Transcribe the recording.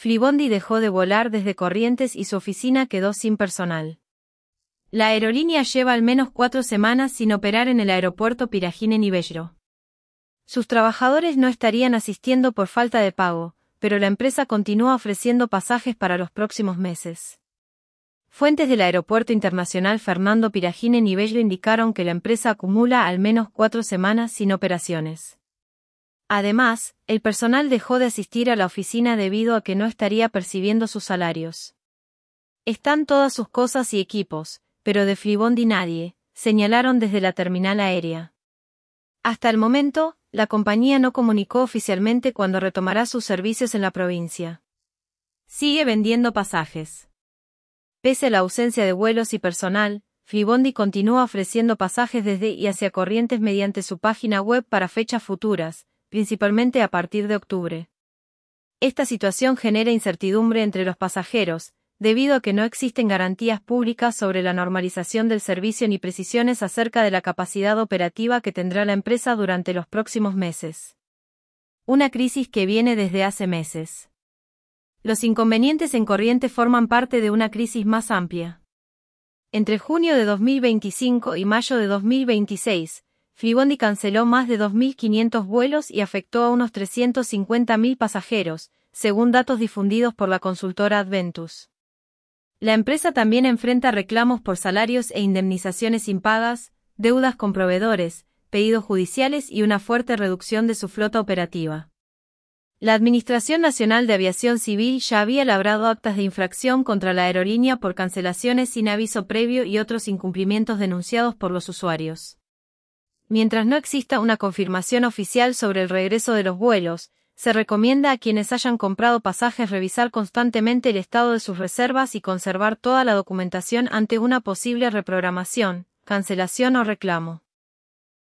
Flybondi dejó de volar desde Corrientes y su oficina quedó sin personal. La aerolínea lleva al menos 4 semanas sin operar en el aeropuerto Pirajine-Nivello. Sus trabajadores no estarían asistiendo por falta de pago, pero la empresa continúa ofreciendo pasajes para los próximos meses. Fuentes del Aeropuerto Internacional Fernando Pirajine-Nivello indicaron que la empresa acumula al menos 4 semanas sin operaciones. Además, el personal dejó de asistir a la oficina debido a que no estaría percibiendo sus salarios. Están todas sus cosas y equipos, pero de Flybondi nadie, señalaron desde la terminal aérea. Hasta el momento, la compañía no comunicó oficialmente cuándo retomará sus servicios en la provincia. Sigue vendiendo pasajes. Pese a la ausencia de vuelos y personal, Flybondi continúa ofreciendo pasajes desde y hacia Corrientes mediante su página web para fechas futuras, principalmente a partir de octubre. Esta situación genera incertidumbre entre los pasajeros, debido a que no existen garantías públicas sobre la normalización del servicio ni precisiones acerca de la capacidad operativa que tendrá la empresa durante los próximos meses. Una crisis que viene desde hace meses. Los inconvenientes en Corrientes forman parte de una crisis más amplia. Entre junio de 2025 y mayo de 2026, Flybondi canceló más de 2.500 vuelos y afectó a unos 350.000 pasajeros, según datos difundidos por la consultora Adventus. La empresa también enfrenta reclamos por salarios e indemnizaciones impagas, deudas con proveedores, pedidos judiciales y una fuerte reducción de su flota operativa. La Administración Nacional de Aviación Civil ya había labrado actas de infracción contra la aerolínea por cancelaciones sin aviso previo y otros incumplimientos denunciados por los usuarios. Mientras no exista una confirmación oficial sobre el regreso de los vuelos, se recomienda a quienes hayan comprado pasajes revisar constantemente el estado de sus reservas y conservar toda la documentación ante una posible reprogramación, cancelación o reclamo.